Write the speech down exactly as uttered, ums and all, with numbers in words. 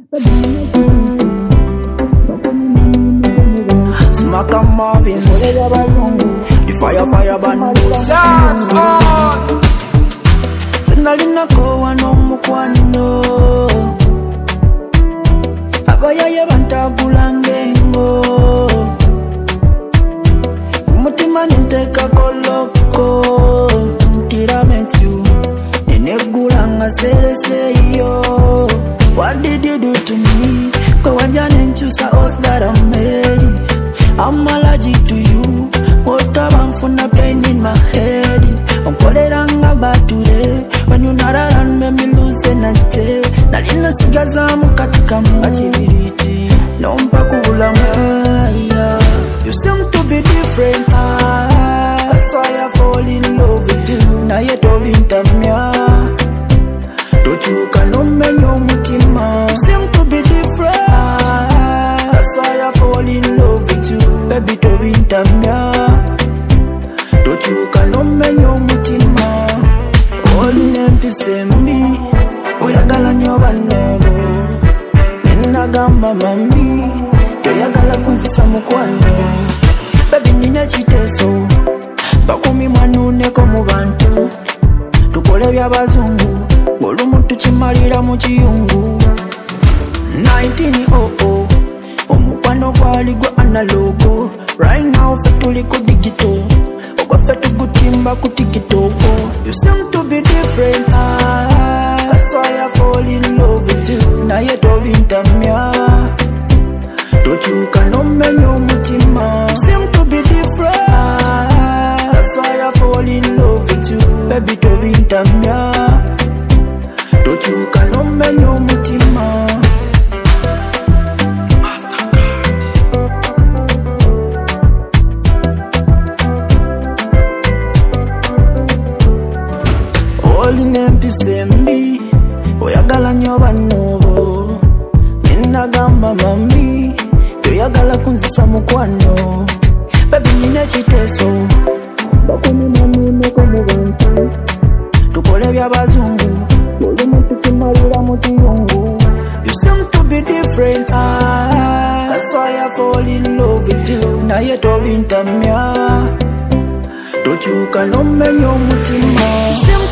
Smack and Marvins, the fire fire band. Shots on. Tenalina ko wano mukwano, abayaye bantabulangengo, mutima ninteka koloko, ntirametu, nenegulanga sereseyo. What did you do to me? Go and choose a oath that I'm made. I'm allergic to you. What I'm from the pain in my head. I'm calling about today. When you're not around, make me lose energy. Nalina sigaza mukatika machibiriti. Nompa kubula maya. You seem to be different. That's why I fall in love with you. Na yeto bintamya. Don't you can menyo mutima. You seem to be different. That's why I fall in love with you. Baby to bintamya. Don't you can menyo mutima. All nempise mbi. Oyagala nyoba nobo. Nena gamba mami. Toyagala kunzisa mukwano. Baby nina chiteso. Bakumi mwanune ko mu bantu. Tukole bya bazungu. Ngolumuntu chimalira mu kiyungu. nineteen oh oh. Omukwano gwali gwa analogo. Right now fe tuli ku digital. Ogwa fe tugutimba ku TikTok. You seem to be different. That's why I fall in love with you. Na yeto bintamya. Don't you can menyo mutima. You seem to be different. That's why I fall in love with you. Baby to bintamya. Don't you can menyo mutima. Oli nempise mbi. Oyagala nyoba nobo. Nina gamba mami. Toyagala kunzisa mukwano. Baby nina chiteso. Bakumi mami ko mu bantu. Tukole bya bazungu. You seem to be different. That's why I fall in love with you. Na yeto bintamya. Don't you can menyo mutima. You seem